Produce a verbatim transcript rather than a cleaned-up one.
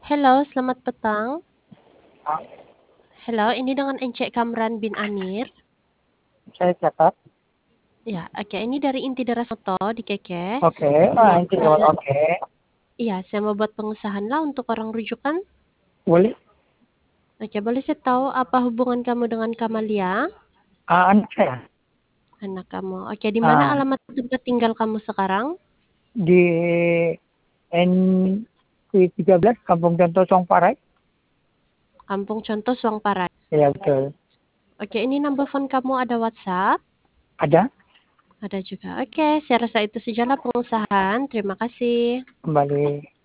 Halo, selamat petang. Ah, Halo, ini dengan Encik Kamran bin Amir. saya catat. Ya, oke. Ini dari Inti Daras Foto di Keke. Oke, Iya, ah, inti lewat saya, oke. iya, saya mau buat pengusahaan lah untuk orang rujukan. Boleh. Oke, boleh saya tahu apa hubungan kamu dengan Kamalia, Ah, anak saya anak kamu? Oke, di mana ah, alamat tempat tinggal kamu sekarang? di N Q tiga belas Kampung Contoh Songparai. Kampung Contoh, Suangparai. Ya betul. Oke, ini number phone kamu ada WhatsApp? Ada Ada juga. Oke, saya rasa itu sajalah pengusahaan. Terima kasih. kembali.